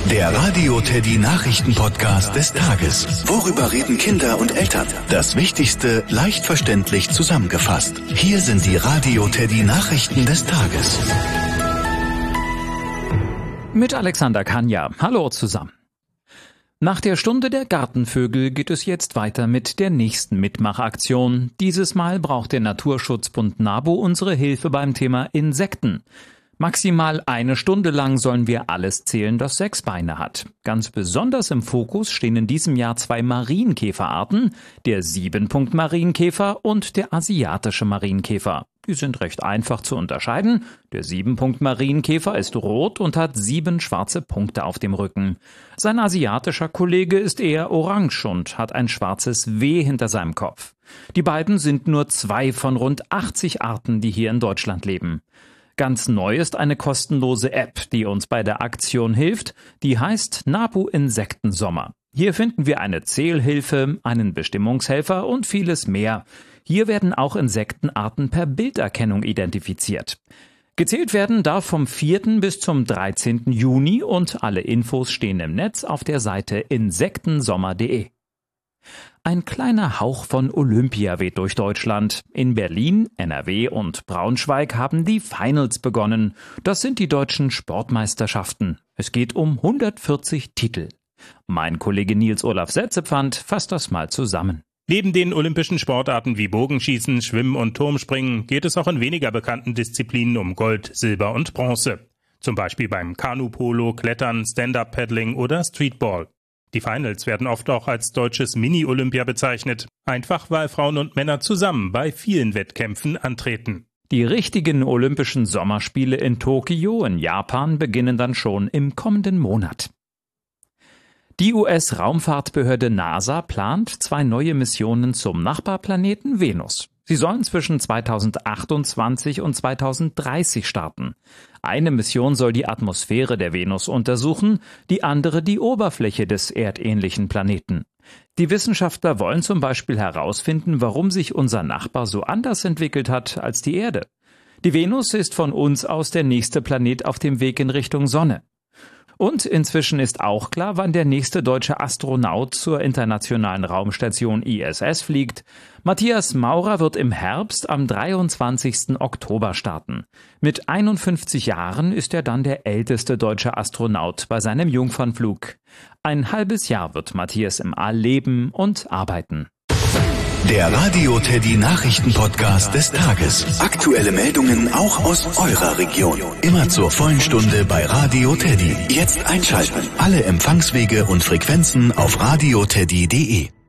Der Radio Teddy Nachrichten-Podcast des Tages. Worüber reden Kinder und Eltern? Das Wichtigste leicht verständlich zusammengefasst. Hier sind die Radio Teddy Nachrichten des Tages. Mit Alexander Kanja. Hallo zusammen. Nach der Stunde der Gartenvögel geht es jetzt weiter mit der nächsten Mitmachaktion. Dieses Mal braucht der Naturschutzbund NABU unsere Hilfe beim Thema Insekten. Maximal 1 Stunde lang sollen wir alles zählen, das 6 Beine hat. Ganz besonders im Fokus stehen in diesem Jahr 2 Marienkäferarten, der 7-Punkt-Marienkäfer und der asiatische Marienkäfer. Die sind recht einfach zu unterscheiden. Der 7-Punkt-Marienkäfer ist rot und hat 7 schwarze Punkte auf dem Rücken. Sein asiatischer Kollege ist eher orange und hat ein schwarzes W hinter seinem Kopf. Die beiden sind nur 2 von rund 80 Arten, die hier in Deutschland leben. Ganz neu ist eine kostenlose App, die uns bei der Aktion hilft. Die heißt NABU Insektensommer. Hier finden wir eine Zählhilfe, einen Bestimmungshelfer und vieles mehr. Hier werden auch Insektenarten per Bilderkennung identifiziert. Gezählt werden darf vom 4. bis zum 13. Juni und alle Infos stehen im Netz auf der Seite insektensommer.de. Ein kleiner Hauch von Olympia weht durch Deutschland. In Berlin, NRW und Braunschweig haben die Finals begonnen. Das sind die deutschen Sportmeisterschaften. Es geht um 140 Titel. Mein Kollege Nils Olaf Setzepfand fasst das mal zusammen. Neben den olympischen Sportarten wie Bogenschießen, Schwimmen und Turmspringen geht es auch in weniger bekannten Disziplinen um Gold, Silber und Bronze. Zum Beispiel beim Kanupolo, Klettern, Stand-Up-Paddling oder Streetball. Die Finals werden oft auch als deutsches Mini-Olympia bezeichnet, einfach weil Frauen und Männer zusammen bei vielen Wettkämpfen antreten. Die richtigen Olympischen Sommerspiele in Tokio in Japan beginnen dann schon im kommenden Monat. Die US-Raumfahrtbehörde NASA plant 2 neue Missionen zum Nachbarplaneten Venus. Sie sollen zwischen 2028 und 2030 starten. Eine Mission soll die Atmosphäre der Venus untersuchen, die andere die Oberfläche des erdähnlichen Planeten. Die Wissenschaftler wollen zum Beispiel herausfinden, warum sich unser Nachbar so anders entwickelt hat als die Erde. Die Venus ist von uns aus der nächste Planet auf dem Weg in Richtung Sonne. Und inzwischen ist auch klar, wann der nächste deutsche Astronaut zur internationalen Raumstation ISS fliegt. Matthias Maurer wird im Herbst am 23. Oktober starten. Mit 51 Jahren ist er dann der älteste deutsche Astronaut bei seinem Jungfernflug. Ein halbes Jahr wird Matthias im All leben und arbeiten. Der Radio Teddy Nachrichten-Podcast des Tages. Aktuelle Meldungen auch aus eurer Region. Immer zur vollen Stunde bei Radio Teddy. Jetzt einschalten. Alle Empfangswege und Frequenzen auf radioteddy.de.